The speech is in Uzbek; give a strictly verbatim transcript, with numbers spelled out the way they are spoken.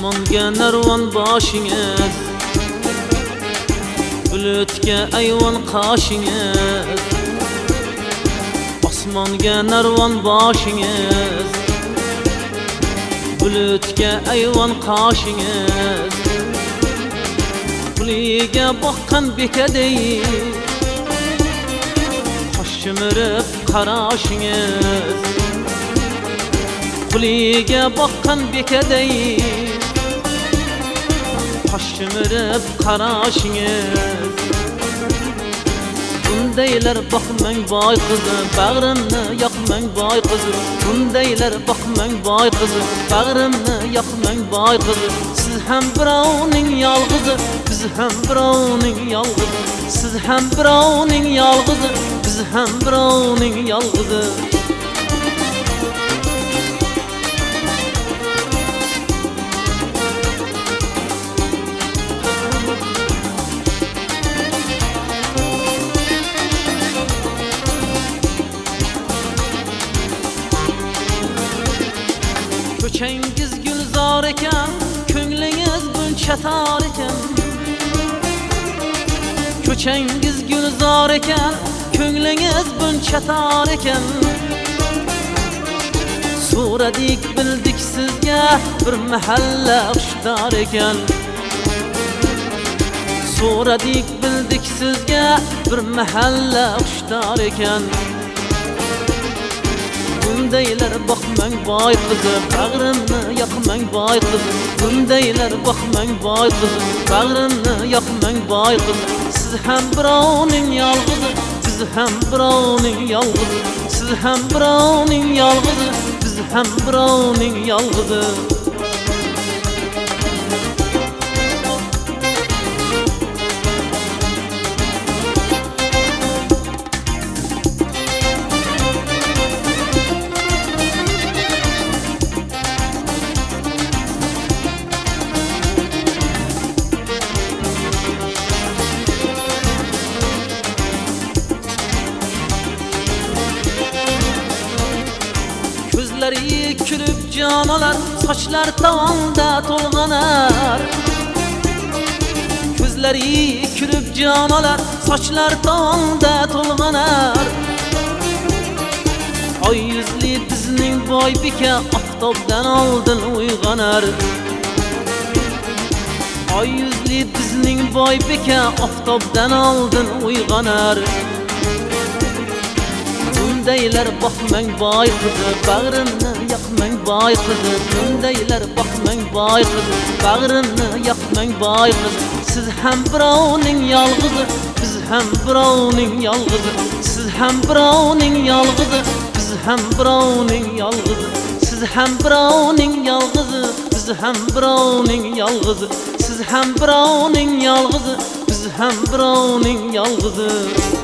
Osmonga narvon boshingiz, bulutga ayvon qoshingiz. Osmonga narvon boshingiz, bulutga ayvon qoshingiz. Quliga boqqan bekadey qosh chimirib qarashingiz. Quliga boqqan bekadey qosh chimirib qarashingiz. Bundaylar boqmang boy qizi, bag'rimni yoqmang boy qizi. Bundaylar boqmang boy qizi, bag'rimni yoqmang boy qizi. Siz ham birovning yolg'izi, biz ham birovning yolg'izi. Siz ham birovning yolg'izi, biz ham birovning yolg'izi. Ko'changiz gulzor ekan, ko'nglingiz buncha tor ekan. Ko'changiz gulzor ekan, ko'nglingiz buncha tor ekan. So'radik bildik sizga bir mahalla xushtor ekan. So'radik bildik sizga bir mahalla xushtor ekan. Bundaylar boqmang boy qizi, bag'rimni yoqmang boy qizi. Bundaylar boqmang boy qizi, bag'rimni yoqmang boy qizi. Siz ham birovning yolg'izi, biz ham birovning yolg'izi. Siz ham birovning yolg'izi, biz ham birovning yolg'izi. Ko'zlari kulib jonalar, sochlar tovonda to'lg'anar. Ko'zlari kulib jonalar, sochlar tovonda to'lg'anar. Oy yuzli bizning boy beka oftobdan oldin uyg'onar. Oy yuzli bizning boy beka oftobdan oldin uyg'onar. Bundaylar boqmang boy qizi, bag'rimni yoqmang boy qizi. Bundaylar boqmang boy qizi, bag'rimni yoqmang boy qizi. Siz ham birovning yolg'izi, biz ham birovning yolg'izi. Siz ham birovning yolg'izi, biz ham birovning yolg'izi. Siz ham birovning yolg'izi, biz ham birovning yolg'izi. Siz ham birovning yolg'izi, biz ham birovning yolg'izi.